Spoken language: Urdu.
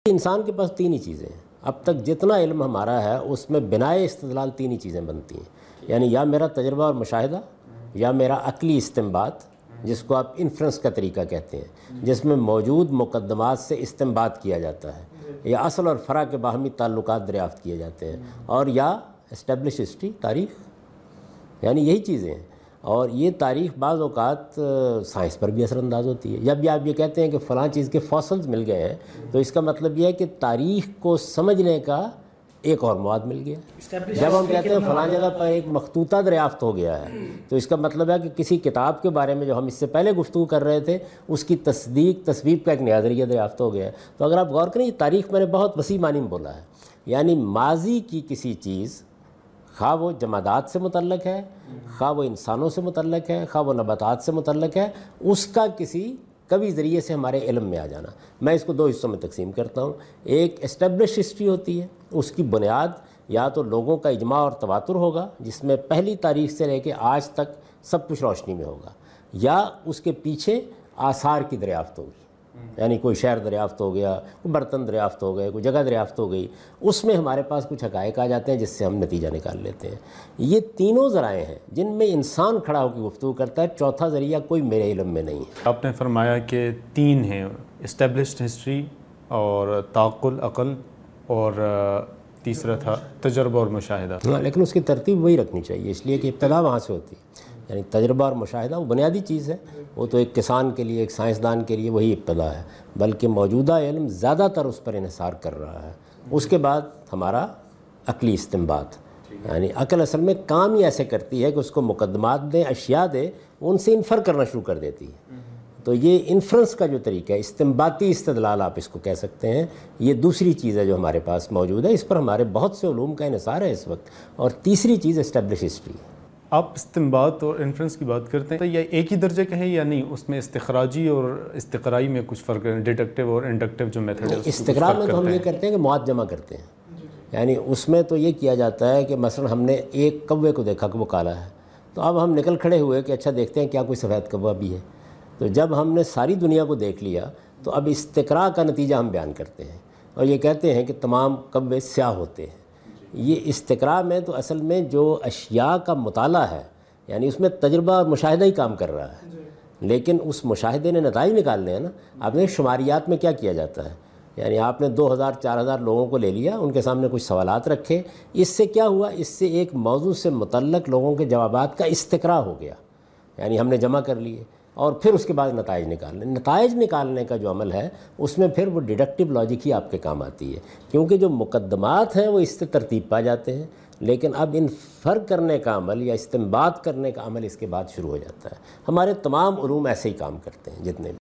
انسان کے پاس تین ہی چیزیں ہیں۔ اب تک جتنا علم ہمارا ہے اس میں بنائے استدلال تین ہی چیزیں بنتی ہیں، یعنی یا میرا تجربہ اور مشاہدہ، یا میرا عقلی استنباط جس کو آپ انفرنس کا طریقہ کہتے ہیں، جس میں موجود مقدمات سے استنباط کیا جاتا ہے، یا اصل اور فرع کے باہمی تعلقات دریافت کیے جاتے ہیں، اور یا اسٹیبلش ہسٹری، تاریخ، یعنی یہی چیزیں ہیں۔ اور یہ تاریخ بعض اوقات سائنس پر بھی اثر انداز ہوتی ہے۔ جب بھی آپ یہ کہتے ہیں کہ فلاں چیز کے فاسلز مل گئے ہیں، تو اس کا مطلب یہ ہے کہ تاریخ کو سمجھنے کا ایک اور مواد مل گیا۔ جب ہم کہتے ہیں فلاں جگہ پر ایک مخطوطہ دریافت ہو گیا ہے، تو اس کا مطلب ہے کہ کسی کتاب کے بارے میں جو ہم اس سے پہلے گفتگو کر رہے تھے، اس کی تصدیق، تصویب کا ایک نیا ذریعہ دریافت ہو گیا ہے۔ تو اگر آپ غور کریں، یہ تاریخ میں نے بہت وسیع معنی میں بولا ہے، یعنی ماضی کی کسی چیز، خواہ وہ جمادات سے متعلق ہے، خواہ وہ انسانوں سے متعلق ہے، خواہ وہ نباتات سے متعلق ہے، اس کا کسی کبھی ذریعے سے ہمارے علم میں آ جانا۔ میں اس کو دو حصوں میں تقسیم کرتا ہوں۔ ایک اسٹیبلش ہسٹری ہوتی ہے، اس کی بنیاد یا تو لوگوں کا اجماع اور تواتر ہوگا، جس میں پہلی تاریخ سے لے کے آج تک سب کچھ روشنی میں ہوگا، یا اس کے پیچھے آثار کی دریافت ہوگی، یعنی کوئی شہر دریافت ہو گیا، کوئی برتن دریافت ہو گئے، کوئی جگہ دریافت ہو گئی، اس میں ہمارے پاس کچھ حقائق آ جاتے ہیں جس سے ہم نتیجہ نکال لیتے ہیں۔ یہ تینوں ذرائع ہیں جن میں انسان کھڑا ہو کے گفتگو کرتا ہے، چوتھا ذریعہ کوئی میرے علم میں نہیں ہے۔ آپ نے فرمایا کہ تین ہیں، اسٹیبلشڈ ہسٹری اور تعقل، عقل، اور تیسرا تھا تجربہ اور مشاہدہ۔ ہاں، لیکن اس کی ترتیب وہی رکھنی چاہیے، اس لیے کہ ابتدا وہاں سے ہوتی ہے۔ یعنی تجربہ اور مشاہدہ وہ بنیادی چیز ہے، وہ تو ایک کسان کے لیے، ایک سائنسدان کے لیے وہی ابتدا ہے، بلکہ موجودہ علم زیادہ تر اس پر انحصار کر رہا ہے۔ اس کے بعد ہمارا عقلی استنباط، یعنی عقل اصل میں کام ہی ایسے کرتی ہے کہ اس کو مقدمات دیں، اشیاء دے، ان سے انفر کرنا شروع کر دیتی ہے۔ تو یہ انفرنس کا جو طریقہ ہے، استنباطی استدلال آپ اس کو کہہ سکتے ہیں، یہ دوسری چیز ہے جو ہمارے پاس موجود ہے۔ اس پر ہمارے بہت سے علوم کا انحصار ہے اس وقت۔ اور تیسری چیز اسٹیبلش ہسٹری۔ آپ استنباط اور انفرنس کی بات کرتے ہیں تو یہ ایک ہی درجے کا ہے یا نہیں؟ اس میں استخراجی اور استقرائی میں کچھ فرق ہے، ڈیڈکٹیو اور انڈکٹیو جو میتھڈ ہے؟ استقرا میں تو ہم یہ کرتے ہیں کہ مواد جمع کرتے ہیں، یعنی اس میں تو یہ کیا جاتا ہے کہ مثلا ہم نے ایک کوے کو دیکھا کہ وہ کالا ہے، تو اب ہم نکل کھڑے ہوئے کہ اچھا دیکھتے ہیں کیا کوئی سفید کوا بھی ہے۔ تو جب ہم نے ساری دنیا کو دیکھ لیا تو اب استقراء کا نتیجہ ہم بیان کرتے ہیں، اور یہ کہتے ہیں کہ تمام کوے سیاہ ہوتے ہیں۔ یہ استقراء میں تو اصل میں جو اشیاء کا مطالعہ ہے، یعنی اس میں تجربہ اور مشاہدہ ہی کام کر رہا ہے، لیکن اس مشاہدے نے نتائج نکالنے ہیں نا۔ آپ نے شماریات میں کیا کیا جاتا ہے، یعنی آپ نے 2000 4000 لوگوں کو لے لیا، ان کے سامنے کچھ سوالات رکھے، اس سے کیا ہوا؟ اس سے ایک موضوع سے متعلق لوگوں کے جوابات کا استقراء ہو گیا، یعنی ہم نے جمع کر لیے، اور پھر اس کے بعد نتائج نکالنے کا جو عمل ہے، اس میں پھر وہ ڈیڈکٹیو لاجک ہی آپ کے کام آتی ہے، کیونکہ جو مقدمات ہیں وہ اس سے ترتیب پا جاتے ہیں، لیکن اب ان فرق کرنے کا عمل یا استنباط کرنے کا عمل اس کے بعد شروع ہو جاتا ہے۔ ہمارے تمام علوم ایسے ہی کام کرتے ہیں جتنے بھی۔